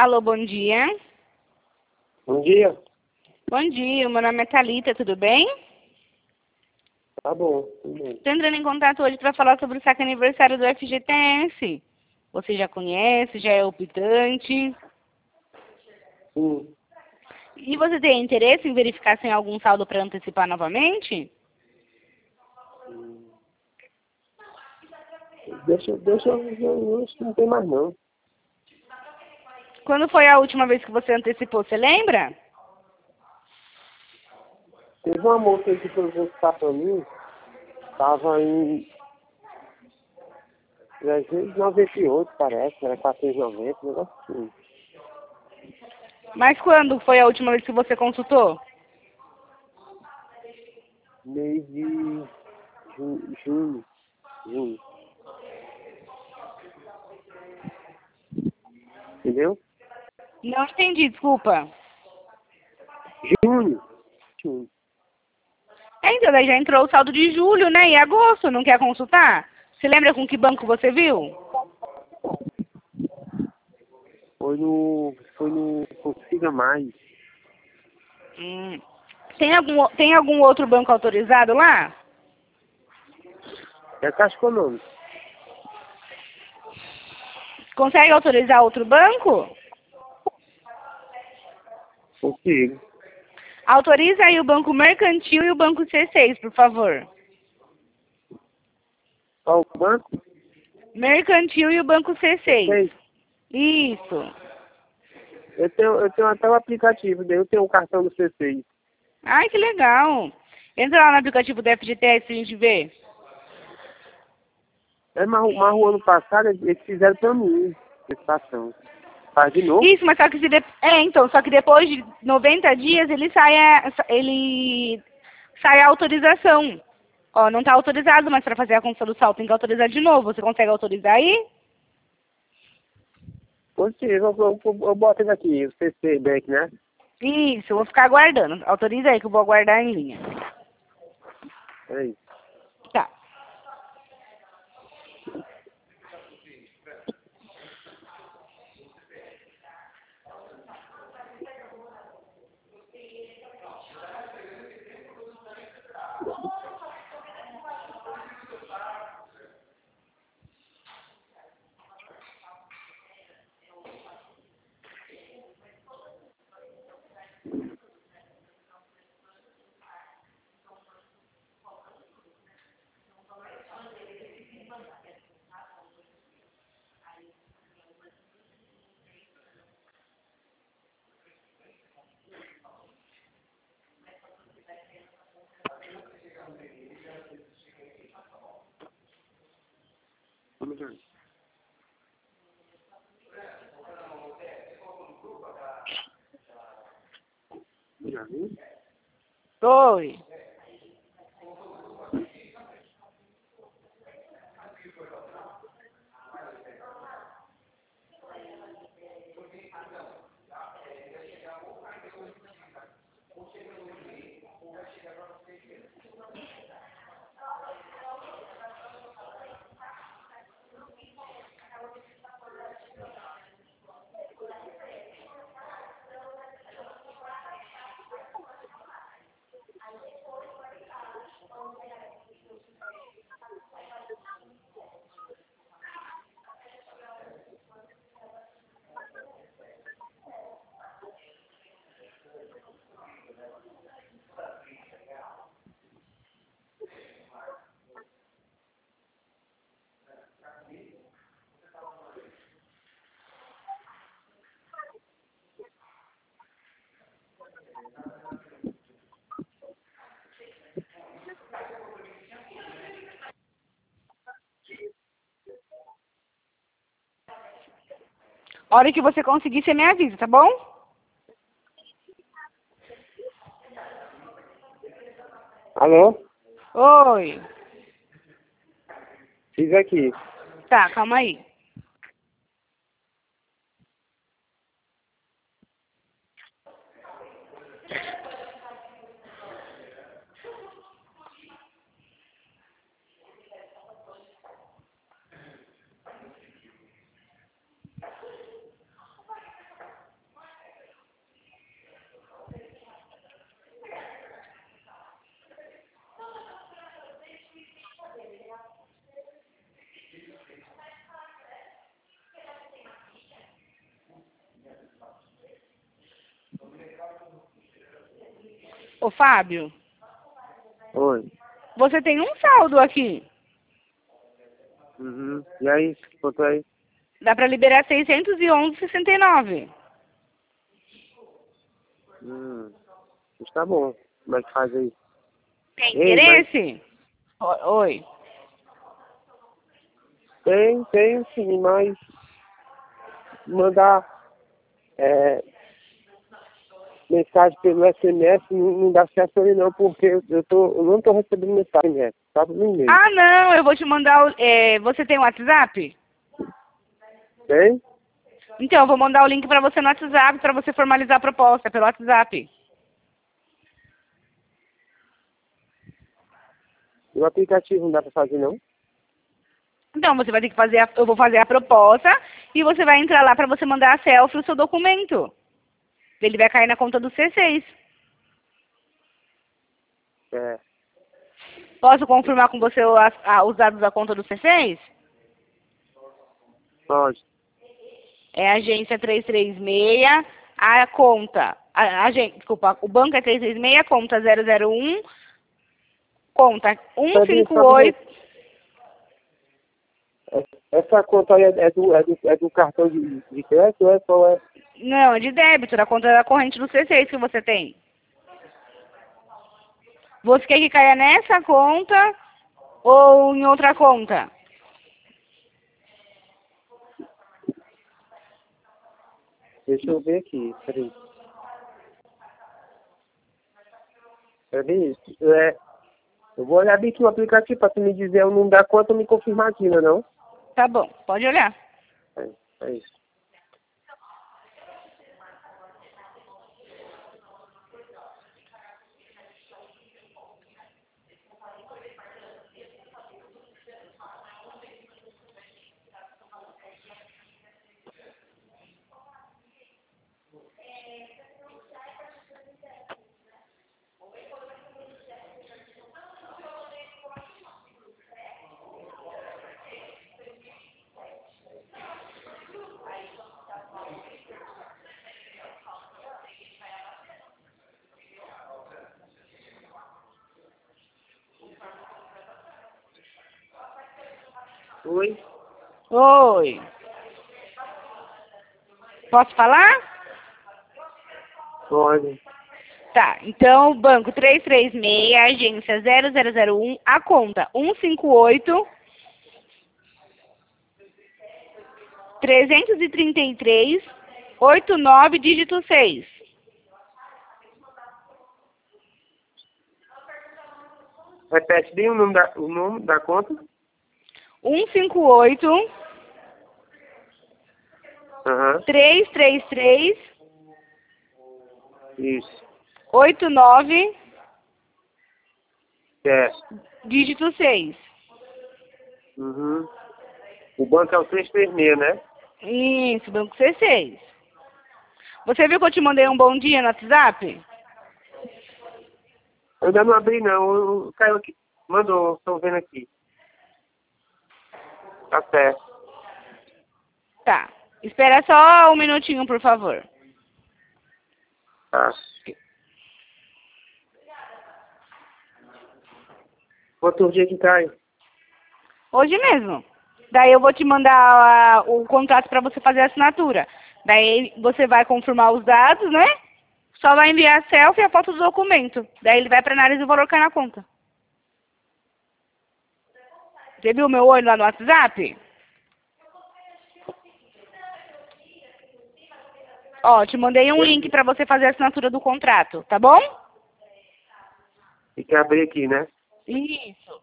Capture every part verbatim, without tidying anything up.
Alô, bom dia. Bom dia. Bom dia, meu nome é Thalita, tudo bem? Tá bom, tudo bem. Estou entrando em contato hoje para falar sobre o saque aniversário do F G T S. Você já conhece, já é optante? Sim. E você tem interesse em verificar se tem algum saldo para antecipar novamente? Hum. Deixa, deixa eu eu acho que não tem mais não. Quando foi a última vez que você antecipou, você lembra? Teve uma moça aí que foi buscar pra mim, tava em trezentos e noventa e oito, parece, era quatrocentos e noventa, um negócio assim. Mas quando foi a última vez que você consultou? Mês de ju, junho, junho. Entendeu? Não entendi, desculpa. Junho. Junho. É, então, daí já entrou o saldo de julho, né? E agosto, não quer consultar? Você lembra com que banco você viu? Foi no. Foi no. Consiga Mais. Hum. Tem algum, tem algum outro banco autorizado lá? É Caixa Econômica. Consegue autorizar outro banco? Consigo. Autoriza aí o Banco Mercantil e o Banco C seis, por favor. Qual o banco? Mercantil e o Banco C seis. Sei. Isso. Eu tenho, eu tenho até o aplicativo, daí eu tenho o cartão do C seis. Ai, que legal. Entra lá no aplicativo do F G T S pra gente ver. É, mas, mas o ano passado eles fizeram pra mim, estação. Faz de novo? Isso, mas só que se de... é, então, só que depois de noventa dias ele sai a... ele sai a autorização. Ó, não tá autorizado, mas para fazer a conta do saldo tem que autorizar de novo. Você consegue autorizar aí? Consigo, eu, eu, eu, eu boto ele aqui, o C C Bank, né? Isso, eu vou ficar aguardando. Autoriza aí que eu vou aguardar em linha. É isso. Tá. Vamos ver. Já viu? Oi. A hora que você conseguir, você me avisa, tá bom? Alô? Oi. Fiz aqui. Tá, calma aí. Ô, Fábio, Oi. você tem um saldo aqui. Uhum. E aí, quanto aí? Dá pra liberar seiscentos e onze reais e sessenta e nove centavos. Hum. Isso tá bom. Como é que faz aí? Tem Ei, mas interesse? O- Oi. tem, tem sim, mas mandar é, mensagem pelo S M S não, não dá certo ali não, porque eu, eu, tô, eu não tô recebendo mensagem, né? Tá no e-mail. Ah, não, eu vou te mandar o... é, você tem o WhatsApp? Tem? Então, eu vou mandar o link pra você no WhatsApp, pra você formalizar a proposta pelo WhatsApp. E o aplicativo não dá pra fazer não? Então, você vai ter que fazer, a, eu vou fazer a proposta e você vai entrar lá pra você mandar a selfie o seu documento. Ele vai cair na conta do C seis. É. Posso confirmar com você o- a- a- os dados da conta do C seis? Pode. É a agência trezentos e trinta e seis, a conta, a, a, agência, desculpa, o banco é trezentos e trinta e seis, conta zero zero um, conta cento e Sabe, cinquenta e sabe, oito. é- essa conta aí é, é, do, é, do, é do cartão de, de crédito ou é só é? Não, é de débito, da conta da corrente do C seis que você tem. Você quer que caia nessa conta ou em outra conta? Deixa eu ver aqui, peraí. Peraí, é, eu vou olhar bem aqui o aplicativo pra tu me dizer o número da conta e me confirmar aqui, não é não? Tá bom, pode olhar. É, é isso. Oi? Oi. Posso falar? Pode. Tá, então, banco trezentos e trinta e seis, agência zero zero zero um, a conta cento e cinquenta e oito, trezentos e trinta e três, oitenta e nove, dígito seis. Repete bem o nome da, o nome da conta. cento e cinquenta e oito, Aham. trezentos e trinta e três, Isso. oitenta e nove, É. dígito seis. Uhum. O banco é o trezentos e trinta e seis, né? Isso, banco C seis. Você viu que eu te mandei um bom dia no WhatsApp? Eu ainda não abri não, eu, eu, caiu aqui. Mandou, estou vendo aqui. Tá certo. Tá. Espera só um minutinho, por favor. Tá. Quantos dias que cai? Hoje mesmo. Daí eu vou te mandar a- o contrato para você fazer a assinatura. Daí você vai confirmar os dados, né? Só vai enviar a selfie e a foto do documento. Daí ele vai para análise e o valor cai na conta. Você viu o meu olho lá no WhatsApp? Ó, te mandei um link para você fazer a assinatura do contrato, tá bom? Tem que abrir aqui, né? Isso.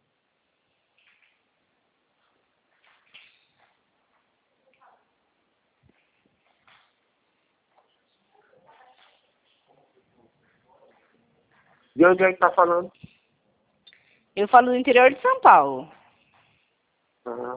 De onde é que tá falando? Eu falo do interior de São Paulo. Aham.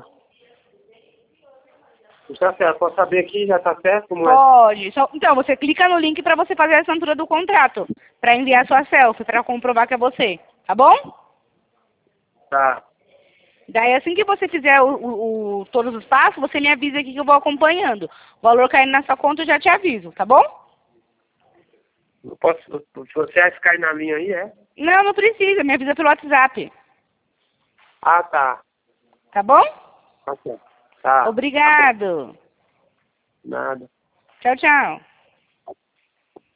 Está certo, posso saber aqui, já tá certo como é? Pode. Só- então, você clica no link para você fazer a assinatura do contrato. Para enviar sua selfie, para comprovar que é você. Tá bom? Tá. Daí, assim que você fizer o, o- o- todos os passos, você me avisa aqui que eu vou acompanhando. O valor caindo na sua conta, eu já te aviso, tá bom? Eu posso, se você vai ficar aí na linha aí, é? Não, não precisa. Me avisa pelo WhatsApp. Ah, tá. Tá bom? Tá certo. Tá. Obrigado. Nada. Tchau, tchau.